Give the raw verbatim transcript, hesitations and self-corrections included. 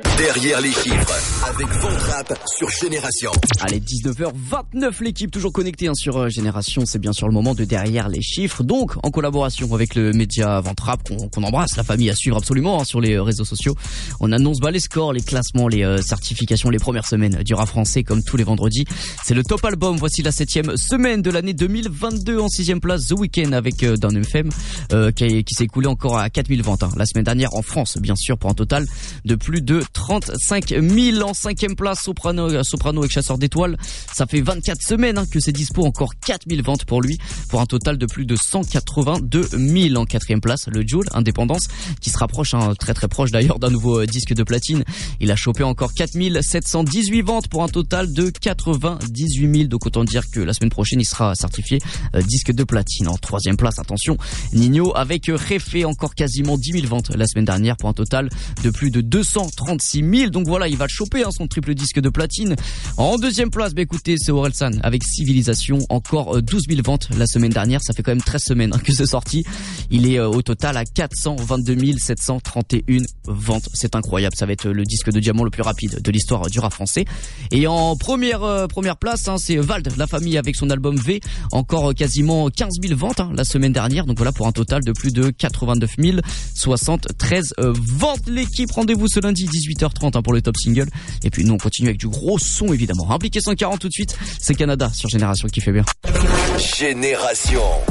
Derrière les chiffres, avec Ventrap sur Génération. Allez, dix-neuf heures vingt-neuf, l'équipe toujours connectée hein, sur euh, Génération. C'est bien sûr le moment de Derrière les chiffres. Donc, en collaboration avec le média Ventrap, qu'on, qu'on embrasse, la famille à suivre absolument hein, sur les réseaux sociaux. On annonce bah, les scores, les classements, les euh, certifications, les premières semaines du rap français comme tous les vendredis. C'est le top album. Voici la septième semaine de l'année deux mille vingt-deux. En sixième place, The Weeknd avec euh, Down F M euh, qui, qui s'est écoulé encore à quatre mille ventes hein, la semaine dernière en France, bien sûr, pour un total de plus de trente-cinq mille. En cinquième place, Soprano, Soprano avec Chasseur d'étoiles. Ça fait vingt-quatre semaines hein, que c'est dispo, encore quatre mille ventes pour lui, pour un total de plus de cent quatre-vingt-deux mille. En quatrième place, le Jul, Indépendance, qui se rapproche, hein, très très proche d'ailleurs d'un nouveau euh, disque de platine. Il a chopé encore quatre mille sept cent dix-huit ventes pour un total de quatre-vingt-dix-huit mille. Donc autant dire que la semaine prochaine, il sera certifié euh, disque de platine. En troisième place, attention, Nino avec Réfé, encore quasiment dix mille ventes la semaine dernière pour un total de plus de deux cent trente-six mille. Donc voilà, il va choper hein, son triple disque de platine. En deuxième place, bah écoutez, c'est Orelsan avec Civilisation, encore douze mille ventes la semaine dernière. Ça fait quand même treize semaines hein, que c'est sorti. Il est euh, au total à quatre cent vingt-deux mille sept cent trente et une ventes. C'est incroyable, ça va être le disque de diamant le plus rapide de l'histoire du rap français. Et en première euh, première place, hein, c'est Vald, la famille avec son album V, encore euh, quasiment quinze mille ventes hein, la semaine dernière. Donc voilà, pour un total de plus de quatre-vingt-neuf mille soixante-treize euh, ventes. L'équipe, rendez-vous ce lundi dix-huit heures trente hein, pour le top single. Et puis nous on continue avec du gros son évidemment. Impliqué cent quarante tout de suite, c'est Canada sur Génération qui fait bien. Génération.